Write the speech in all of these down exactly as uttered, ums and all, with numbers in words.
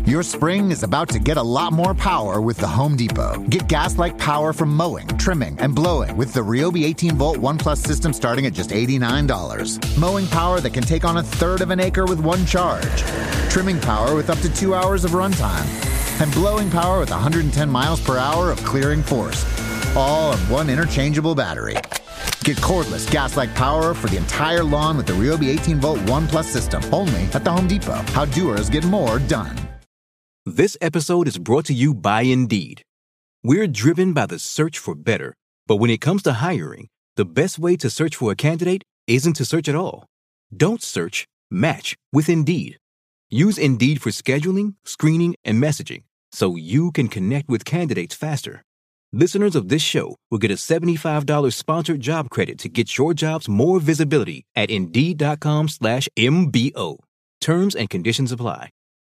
Your spring is about to get a lot more power with the Home Depot. Get gas-like power from mowing, trimming, and blowing with the Ryobi eighteen volt One Plus system starting at just eighty-nine dollars. Mowing power that can take on a third of an acre with one charge. Trimming power with up to two hours of runtime. And blowing power with one hundred ten miles per hour of clearing force. All on one interchangeable battery. Get cordless, gas-like power for the entire lawn with the Ryobi eighteen volt One Plus system. Only at the Home Depot. How doers get more done. This episode is brought to you by Indeed. We're driven by the search for better, but when it comes to hiring, the best way to search for a candidate isn't to search at all. Don't search, match with Indeed. Use Indeed for scheduling, screening, and messaging so you can connect with candidates faster. Listeners of this show will get a seventy-five dollars sponsored job credit to get your jobs more visibility at Indeed.com slash MBO. Terms and conditions apply.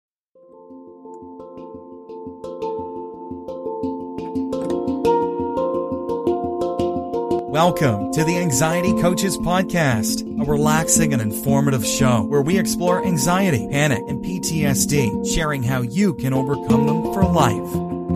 Welcome to the Anxiety Coaches Podcast, a relaxing and informative show where we explore anxiety, panic, and P T S D, sharing how you can overcome them for life.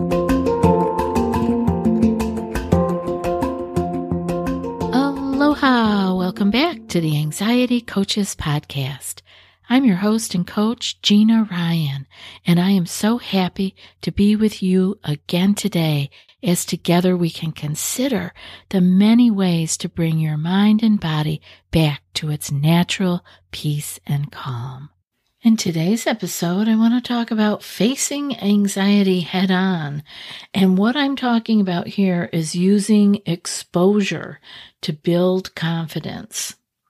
Aloha! Welcome back to the Anxiety Coaches Podcast. I'm your host and coach, Gina Ryan, and I am so happy to be with you again today as together we can consider the many ways to bring your mind and body back to its natural peace and calm. In today's episode, I want to talk about facing anxiety head on. And what I'm talking about here is using exposure to build confidence.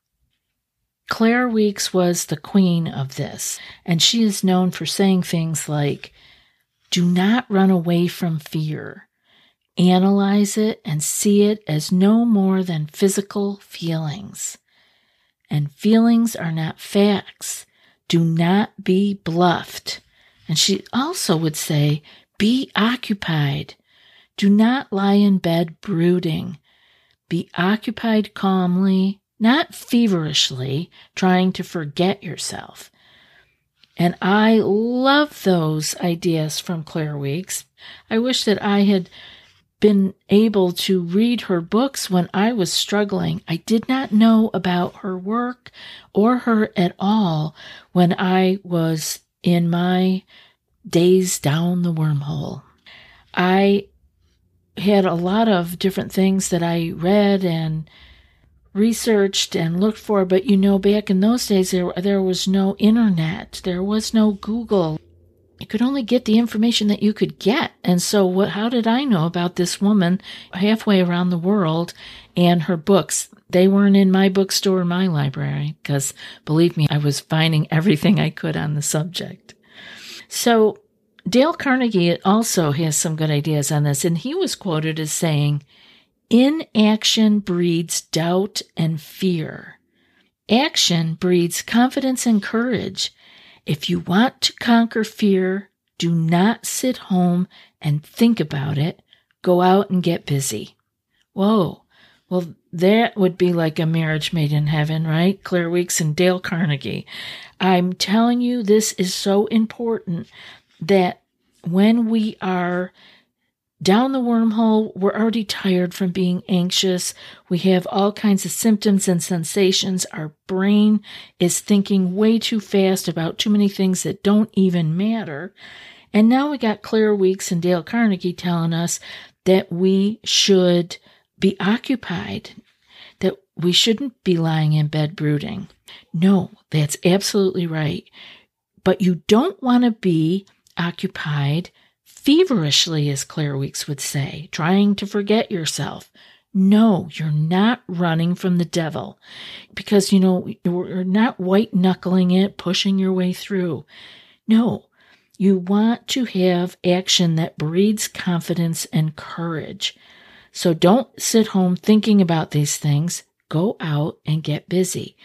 Claire Weekes was the queen of this, and she is known for saying things like, do not run away from fear. Analyze it and see it as no more than physical feelings. And feelings are not facts. Do not be bluffed. And she also would say, be occupied. Do not lie in bed brooding. Be occupied calmly, not feverishly, trying to forget yourself. And I love those ideas from Claire Weekes. I wish that I had been able to read her books when I was struggling. I did not know about her work or her at all when I was in my days down the wormhole. I had a lot of different things that I read and researched and looked for, but you know, back in those days, there there was no internet, there was no Google. You could only get the information that you could get. And so what, how did I know about this woman halfway around the world and her books? They weren't in my bookstore or my library because, believe me, I was finding everything I could on the subject. So Dale Carnegie also has some good ideas on this, and he was quoted as saying, inaction breeds doubt and fear. Action breeds confidence and courage. If you want to conquer fear, do not sit home and think about it. Go out and get busy. Whoa. Well, that would be like a marriage made in heaven, right? Claire Weekes and Dale Carnegie. I'm telling you, this is so important that when we are down the wormhole, we're already tired from being anxious. We have all kinds of symptoms and sensations. Our brain is thinking way too fast about too many things that don't even matter. And now we got Claire Weekes and Dale Carnegie telling us that we should be occupied, that we shouldn't be lying in bed brooding. No, that's absolutely right. But you don't want to be occupied feverishly, as Claire Weekes would say, trying to forget yourself. No, you're not running from the devil because, you know, you're not white-knuckling it, pushing your way through. No, you want to have action that breeds confidence and courage. So don't sit home thinking about these things. Go out and get busy.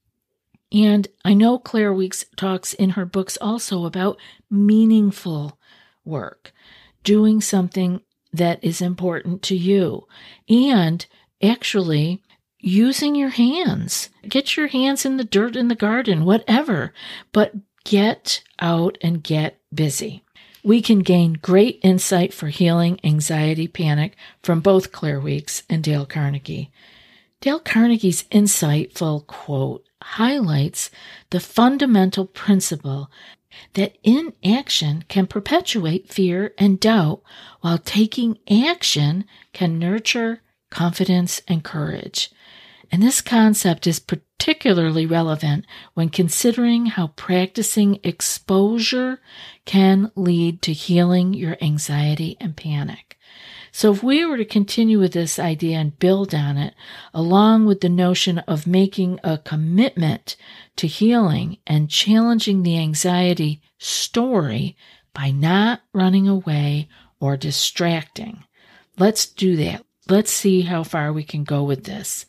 And I know Claire Weekes talks in her books also about meaningful work, doing something that is important to you, and actually using your hands. Get your hands in the dirt in the garden, whatever, but get out and get busy. We can gain great insight for healing anxiety, panic from both Claire Weekes and Dale Carnegie. Dale Carnegie's insightful quote highlights the fundamental principle that inaction can perpetuate fear and doubt, while taking action can nurture confidence and courage. And this concept is particularly relevant when considering how practicing exposure can lead to healing your anxiety and panic. So if we were to continue with this idea and build on it, along with the notion of making a commitment to healing and challenging the anxiety story by not running away or distracting, let's do that. Let's see how far we can go with this.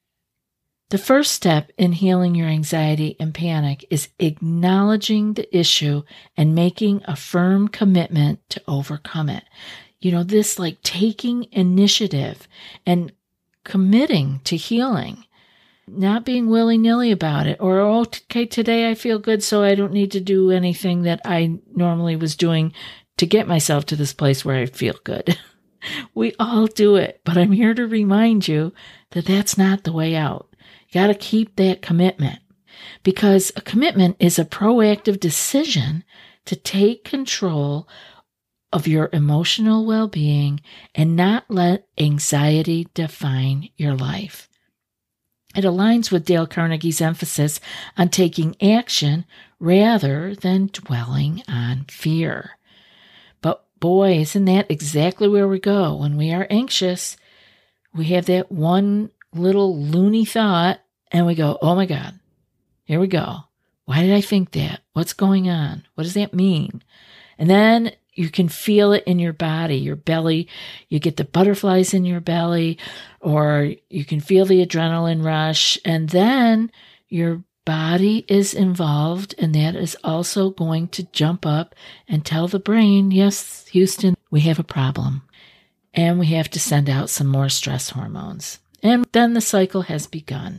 The first step in healing your anxiety and panic is acknowledging the issue and making a firm commitment to overcome it. You know, this like taking initiative and committing to healing, not being willy-nilly about it, or, oh, okay, today I feel good, so I don't need to do anything that I normally was doing to get myself to this place where I feel good. We all do it, but I'm here to remind you that that's not the way out. You got to keep that commitment, because a commitment is a proactive decision to take control of your emotional well-being and not let anxiety define your life. It aligns with Dale Carnegie's emphasis on taking action rather than dwelling on fear. But boy, isn't that exactly where we go when we are anxious? We have that one little loony thought and we go, oh my God, here we go. Why did I think that? What's going on? What does that mean? And then you can feel it in your body, your belly. You get the butterflies in your belly, or you can feel the adrenaline rush. And then your body is involved, and that is also going to jump up and tell the brain, yes, Houston, we have a problem. And we have to send out some more stress hormones. And then the cycle has begun.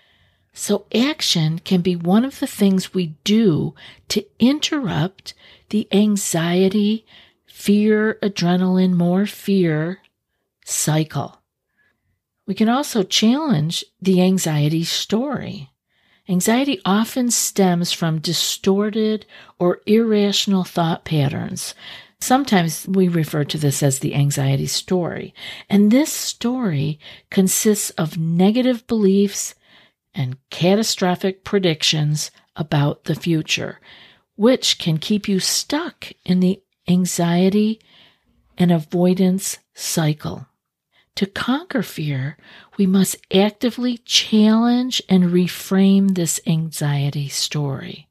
So action can be one of the things we do to interrupt the anxiety, fear, adrenaline, more fear cycle. We can also challenge the anxiety story. Anxiety often stems from distorted or irrational thought patterns. Sometimes we refer to this as the anxiety story. And this story consists of negative beliefs and catastrophic predictions about the future, which can keep you stuck in the anxiety and avoidance cycle. To conquer fear, we must actively challenge and reframe this anxiety story.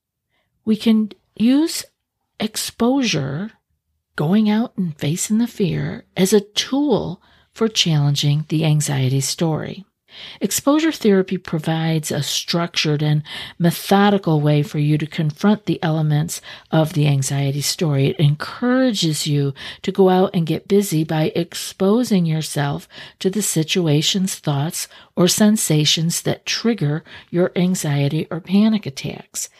We can use exposure, going out and facing the fear, as a tool for challenging the anxiety story. Exposure therapy provides a structured and methodical way for you to confront the elements of the anxiety story. It encourages you to go out and get busy by exposing yourself to the situations, thoughts, or sensations that trigger your anxiety or panic attacks.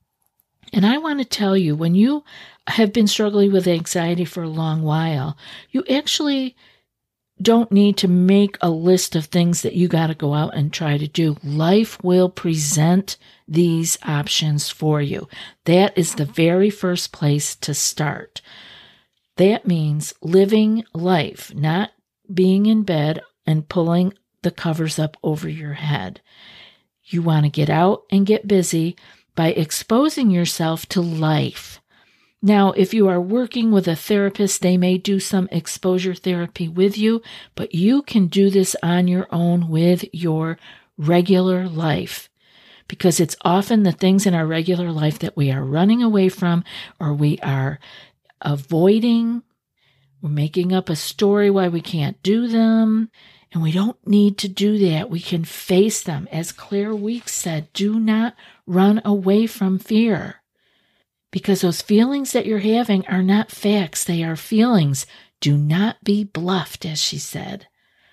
And I want to tell you, when you have been struggling with anxiety for a long while, you actually don't need to make a list of things that you got to go out and try to do. Life will present these options for you. That is the very first place to start. That means living life, not being in bed and pulling the covers up over your head. You want to get out and get busy by exposing yourself to life. Now, if you are working with a therapist, they may do some exposure therapy with you, but you can do this on your own with your regular life, because it's often the things in our regular life that we are running away from, or we are avoiding. We're making up a story why we can't do them, and we don't need to do that. We can face them. As Claire Weekes said, do not run away from fear. Because those feelings that you're having are not facts. They are feelings. Do not be bluffed, as she said.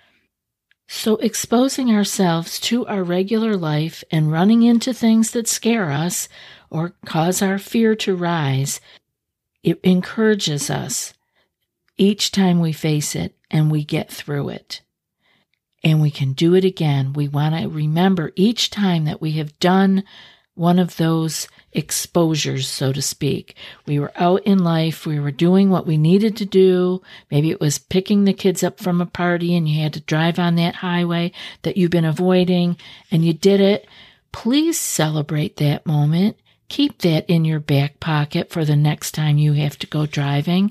So exposing ourselves to our regular life and running into things that scare us, or cause our fear to rise, it encourages us each time we face it and we get through it. And we can do it again. We want to remember each time that we have done one of those exposures, so to speak. We were out in life. We were doing what we needed to do. Maybe it was picking the kids up from a party and you had to drive on that highway that you've been avoiding and you did it. Please celebrate that moment. Keep that in your back pocket for the next time you have to go driving.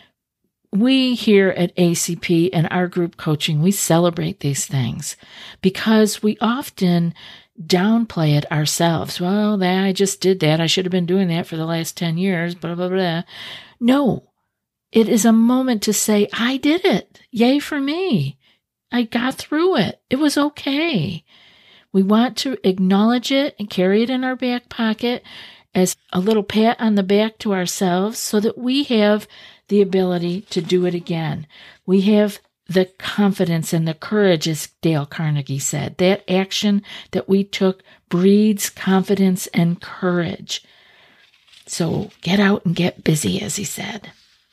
We here at A C P and our group coaching, we celebrate these things because we often downplay it ourselves. Well, that, I just did that. I should have been doing that for the last ten years, blah, blah, blah. No, it is a moment to say, I did it. Yay for me. I got through it. It was okay. We want to acknowledge it and carry it in our back pocket as a little pat on the back to ourselves so that we have the ability to do it again. We have the confidence and the courage, as Dale Carnegie said. That action that we took breeds confidence and courage. So get out and get busy, as he said.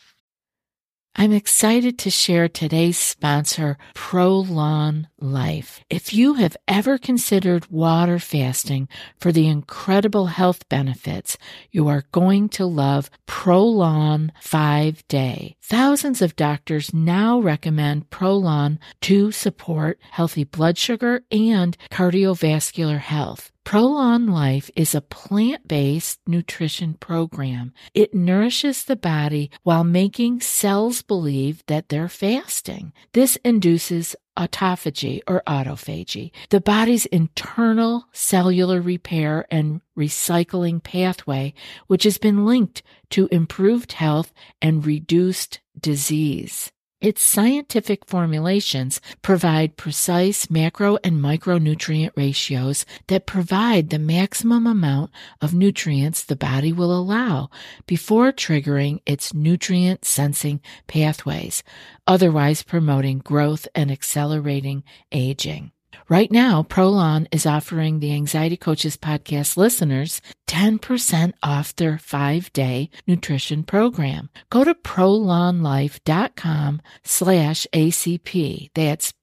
I'm excited to share today's sponsor, Prolon Life. If you have ever considered water fasting for the incredible health benefits, you are going to love Prolon five day. Thousands of doctors now recommend Prolon to support healthy blood sugar and cardiovascular health. Prolon Life is a plant-based nutrition program. It nourishes the body while making cells believe that they're fasting. This induces autophagy or autophagy, the body's internal cellular repair and recycling pathway, which has been linked to improved health and reduced disease. Its scientific formulations provide precise macro and micronutrient ratios that provide the maximum amount of nutrients the body will allow before triggering its nutrient sensing pathways, otherwise promoting growth and accelerating aging. Right now, Prolon is offering the Anxiety Coaches podcast listeners ten percent off their five-day nutrition program. Go to prolonlife.com slash ACP. That's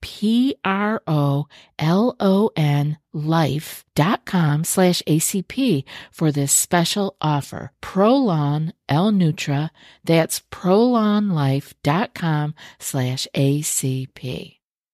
P-R-O-L-O-N life.com slash ACP for this special offer. Prolon L-Nutra. That's prolonlife.com slash ACP.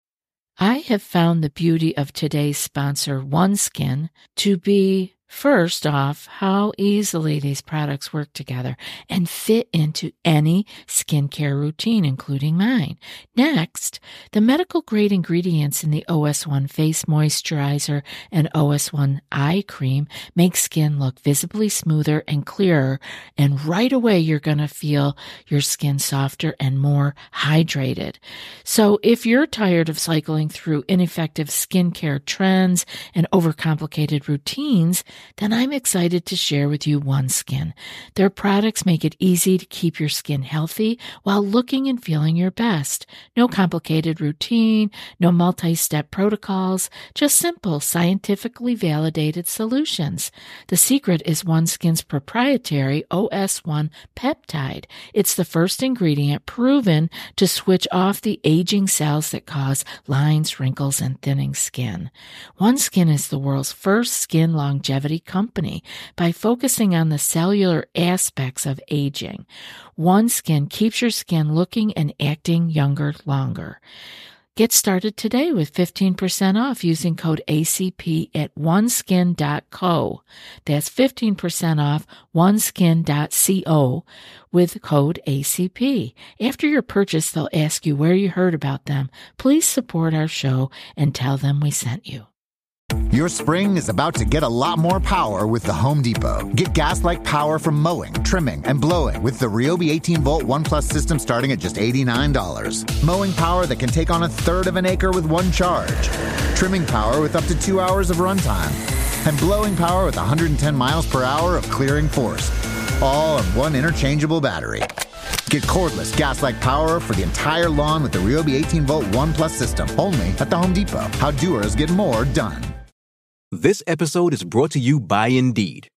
I have found the beauty of today's sponsor, OneSkin, to be, first off, how easily these products work together and fit into any skincare routine, including mine. Next, the medical-grade ingredients in the O S one Face Moisturizer and O S one Eye Cream make skin look visibly smoother and clearer, and right away you're going to feel your skin softer and more hydrated. So if you're tired of cycling through ineffective skincare trends and overcomplicated routines, then I'm excited to share with you OneSkin. Their products make it easy to keep your skin healthy while looking and feeling your best. No complicated routine, no multi-step protocols, just simple, scientifically validated solutions. The secret is OneSkin's proprietary O S one peptide. It's the first ingredient proven to switch off the aging cells that cause lines, wrinkles, and thinning skin. OneSkin is the world's first skin longevity company by focusing on the cellular aspects of aging. OneSkin keeps your skin looking and acting younger longer. Get started today with fifteen percent off using code A C P at oneskin dot co. That's fifteen percent off oneskin dot co with code A C P. After your purchase, they'll ask you where you heard about them. Please support our show and tell them we sent you. Your spring is about to get a lot more power with the Home Depot. Get gas-like power from mowing, trimming, and blowing with the Ryobi eighteen volt One Plus system starting at just eighty-nine dollars. Mowing power that can take on a third of an acre with one charge. Trimming power with up to two hours of runtime. And blowing power with one hundred ten miles per hour of clearing force. All on one interchangeable battery. Get cordless gas-like power for the entire lawn with the Ryobi eighteen volt One Plus system. Only at the Home Depot. How doers get more done. This episode is brought to you by Indeed.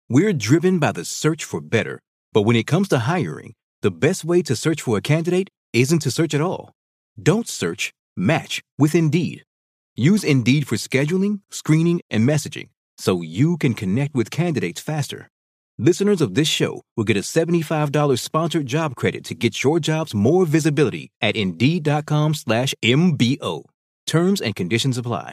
We're driven by the search for better. But when it comes to hiring, the best way to search for a candidate isn't to search at all. Don't search, match with Indeed. Use Indeed for scheduling, screening, and messaging so you can connect with candidates faster. Listeners of this show will get a seventy-five dollars sponsored job credit to get your jobs more visibility at Indeed.com slash MBO. Terms and conditions apply.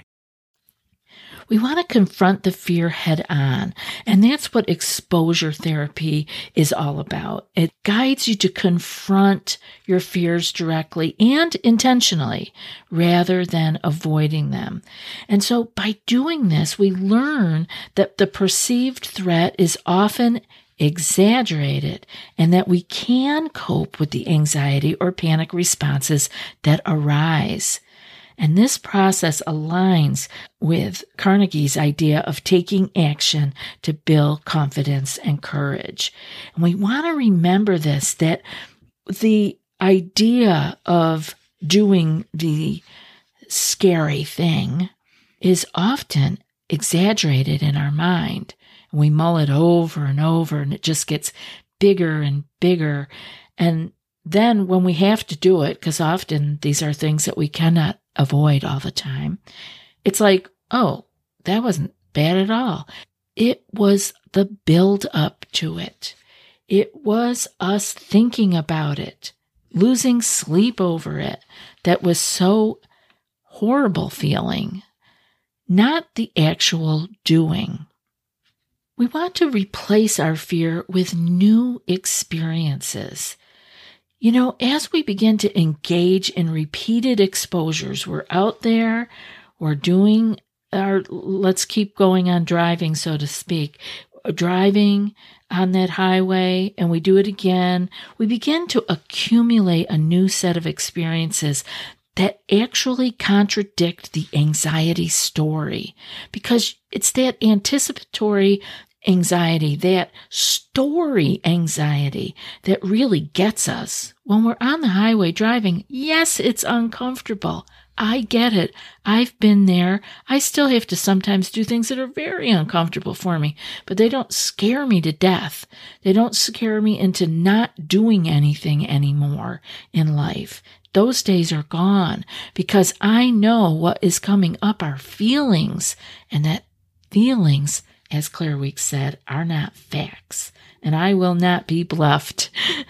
We want to confront the fear head on, and that's what exposure therapy is all about. It guides you to confront your fears directly and intentionally rather than avoiding them. And so by doing this, we learn that the perceived threat is often exaggerated and that we can cope with the anxiety or panic responses that arise. And this process aligns with Carnegie's idea of taking action to build confidence and courage. And we want to remember this, that the idea of doing the scary thing is often exaggerated in our mind. We mull it over and over, and it just gets bigger and bigger. And then when we have to do it, because often these are things that we cannot avoid all the time, it's like, oh, that wasn't bad at all. It was the build up to it. It was us thinking about it, losing sleep over it, that was so horrible feeling, not the actual doing. We want to replace our fear with new experiences. You know, as we begin to engage in repeated exposures, we're out there, we're doing our, let's keep going on driving, so to speak, driving on that highway, and we do it again, we begin to accumulate a new set of experiences that actually contradict the anxiety story, because it's that anticipatory anxiety, that story anxiety that really gets us. When we're on the highway driving, yes, it's uncomfortable. I get it. I've been there. I still have to sometimes do things that are very uncomfortable for me, but they don't scare me to death. They don't scare me into not doing anything anymore in life. Those days are gone because I know what is coming up are feelings, and that feelings, as Claire Weeks said, are not facts, and I will not be bluffed.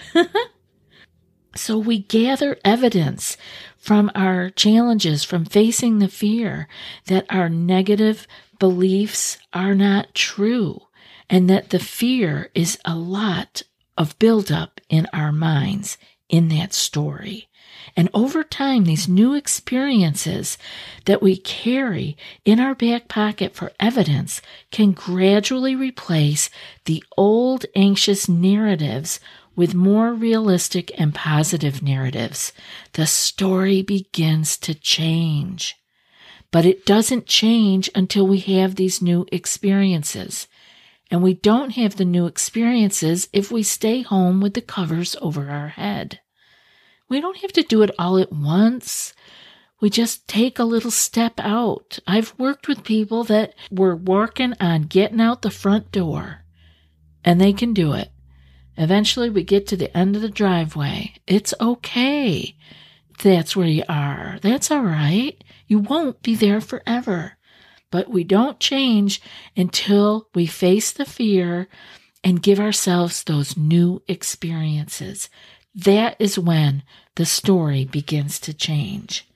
So we gather evidence from our challenges, from facing the fear, that our negative beliefs are not true, and that the fear is a lot of buildup in our minds in that story. And over time, these new experiences that we carry in our back pocket for evidence can gradually replace the old anxious narratives with more realistic and positive narratives. The story begins to change. But it doesn't change until we have these new experiences. And we don't have the new experiences if we stay home with the covers over our head. We don't have to do it all at once. We just take a little step out. I've worked with people that were working on getting out the front door, and they can do it. Eventually, we get to the end of the driveway. It's okay. That's where you are. That's all right. You won't be there forever. But we don't change until we face the fear and give ourselves those new experiences. That is when the story begins to change.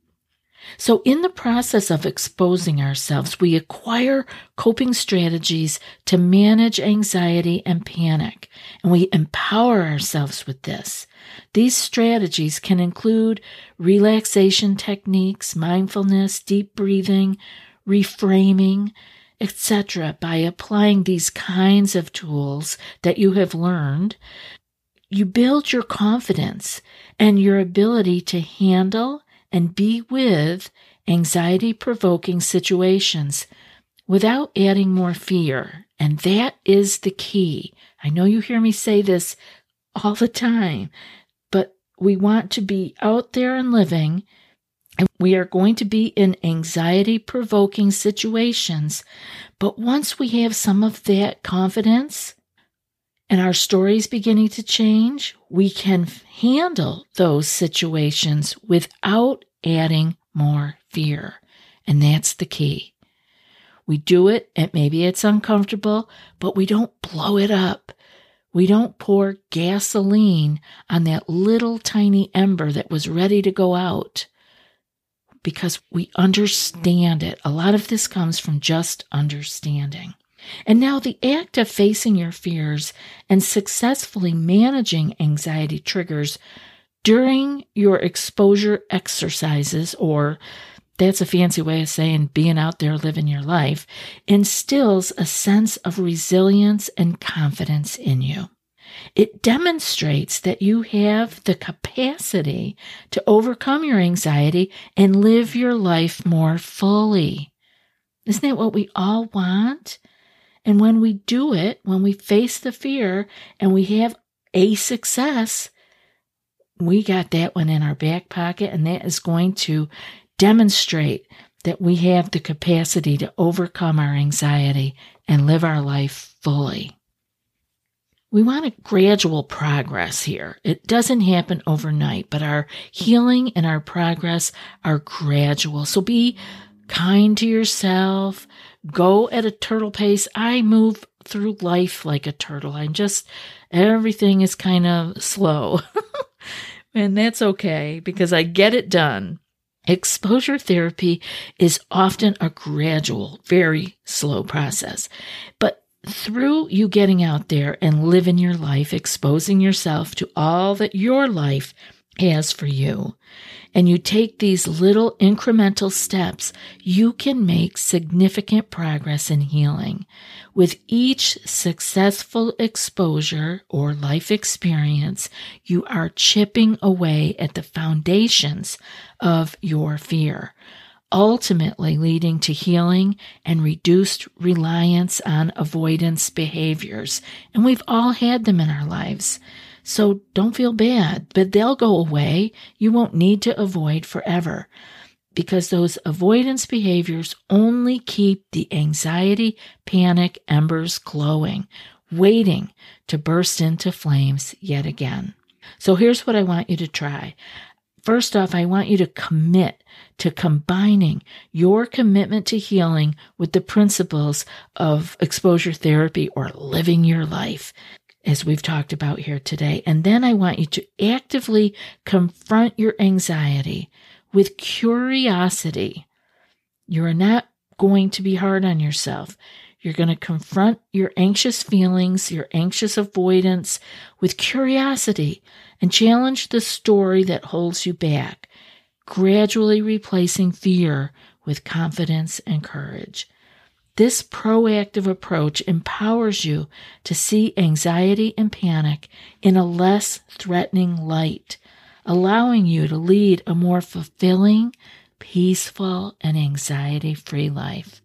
So in the process of exposing ourselves, we acquire coping strategies to manage anxiety and panic, and we empower ourselves with this. These strategies can include relaxation techniques, mindfulness, deep breathing, reframing, et cetera. By applying these kinds of tools that you have learned, you build your confidence and your ability to handle and be with anxiety-provoking situations without adding more fear. And that is the key. I know you hear me say this all the time, but we want to be out there and living And we are going to be in anxiety-provoking situations. But once we have some of that confidence and our story's beginning to change, we can handle those situations without adding more fear. And that's the key. We do it, and maybe it's uncomfortable, but we don't blow it up. We don't pour gasoline on that little tiny ember that was ready to go out, because we understand it. A lot of this comes from just understanding. And now the act of facing your fears and successfully managing anxiety triggers during your exposure exercises, or that's a fancy way of saying being out there living your life, instills a sense of resilience and confidence in you. It demonstrates that you have the capacity to overcome your anxiety and live your life more fully. Isn't that what we all want? And when we do it, when we face the fear and we have a success, we got that one in our back pocket, and that is going to demonstrate that we have the capacity to overcome our anxiety and live our life fully. We want a gradual progress here. It doesn't happen overnight, but our healing and our progress are gradual. So be kind to yourself. Go at a turtle pace. I move through life like a turtle. I'm just, everything is kind of slow. And that's okay, because I get it done. Exposure therapy is often a gradual, very slow process. But through you getting out there and living your life, exposing yourself to all that your life has for you, and you take these little incremental steps, you can make significant progress in healing. With each successful exposure or life experience, you are chipping away at the foundations of your fear, ultimately leading to healing and reduced reliance on avoidance behaviors. And we've all had them in our lives. So don't feel bad, but they'll go away. You won't need to avoid forever, because those avoidance behaviors only keep the anxiety, panic embers glowing, waiting to burst into flames yet again. So here's what I want you to try. First off, I want you to commit to combining your commitment to healing with the principles of exposure therapy or living your life, as we've talked about here today. And then I want you to actively confront your anxiety with curiosity. You're not going to be hard on yourself. You're going to confront your anxious feelings, your anxious avoidance with curiosity, and challenge the story that holds you back, gradually replacing fear with confidence and courage. This proactive approach empowers you to see anxiety and panic in a less threatening light, allowing you to lead a more fulfilling, peaceful, and anxiety-free life.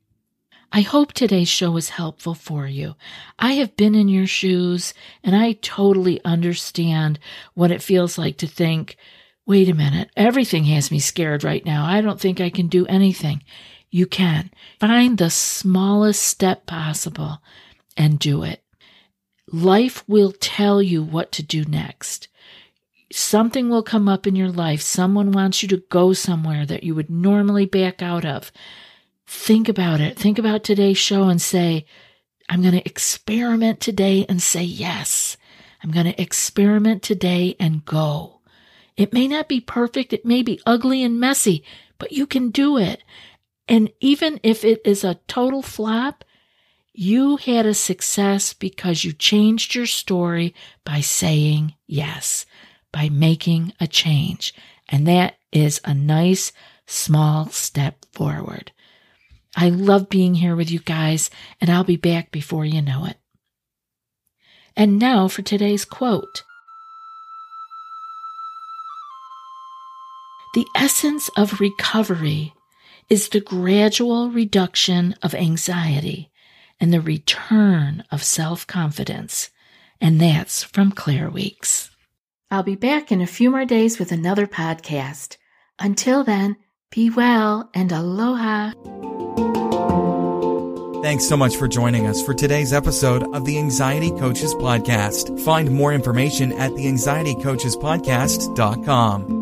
I hope today's show was helpful for you. I have been in your shoes, and I totally understand what it feels like to think, wait a minute, everything has me scared right now. I don't think I can do anything. You can. Find the smallest step possible and do it. Life will tell you what to do next. Something will come up in your life. Someone wants you to go somewhere that you would normally back out of. Think about it. Think about today's show and say, I'm going to experiment today and say yes. I'm going to experiment today and go. It may not be perfect. It may be ugly and messy, but you can do it. And even if it is a total flop, you had a success because you changed your story by saying yes, by making a change. And that is a nice, small step forward. I love being here with you guys, and I'll be back before you know it. And now for today's quote. The essence of recovery is the gradual reduction of anxiety and the return of self-confidence. And that's from Claire Weeks. I'll be back in a few more days with another podcast. Until then, be well and aloha. Thanks so much for joining us for today's episode of the Anxiety Coaches Podcast. Find more information at the anxiety coaches podcast dot com.